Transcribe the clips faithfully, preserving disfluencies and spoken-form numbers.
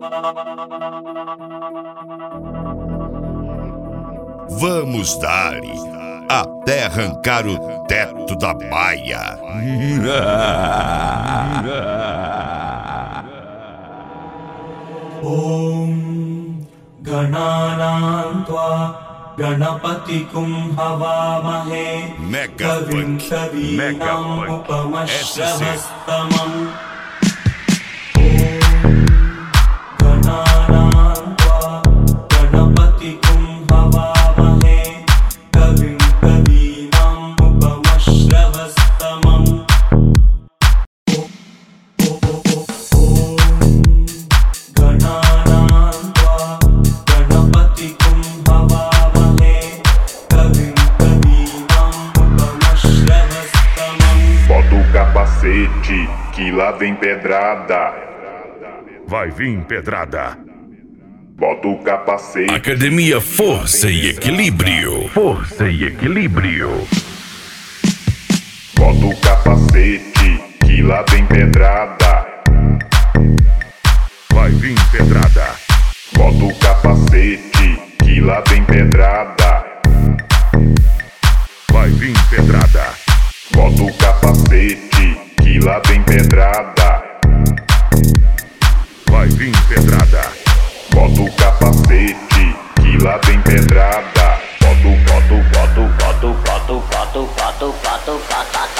Vamos dar-lhe até arrancar o teto da baia. Om Gananam Tva Ganapatikum Havamahe Kavim Kavinam Upamashravastamam. Om Gananam Tva Ganapatikum Havamahe Kavim Kavinam Upamashravastamam. Capacete, que lá vem pedrada. Vai vir pedrada. Bota o capacete. Academia Força e Equilíbrio. Força e Equilíbrio. Bota o capacete, que lá vem pedrada. Vai vir pedrada. Bota o capacete, que lá vem pedrada. Vai vir pedrada. Bota o capacete, que lá vem pedrada. Vai vir pedrada. Bota o capacete, que lá vem pedrada. Bota o, bota o, bota o, bota o, bota o, bota o, bota o, bota o, bota o.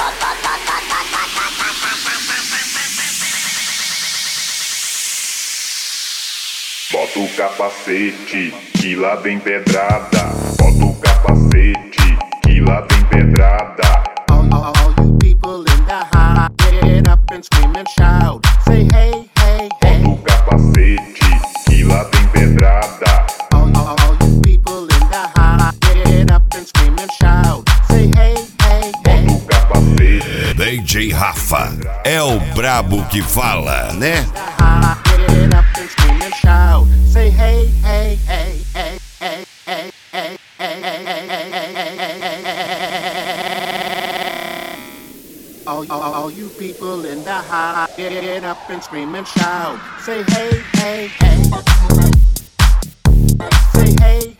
Bota o capacete, que lá vem pedrada. Bota o capacete, que lá vem pedrada. All, all, all you people in the house, get up and scream and shout. Say hey, hey, hey. Bota o capacete, que lá vem pedrada. All, all, all you people in the house, get up and scream and shout. Say hey, hey, hey. Bota o capacete. D J Rafa é o brabo que fala, né? Get up and scream and shout. Say hey, hey, hey, hey, hey, hey, hey, hey, hey, hey, hey, hey. All, all, all you people in the house, get up and scream and shout. Say hey, hey, hey. Say hey,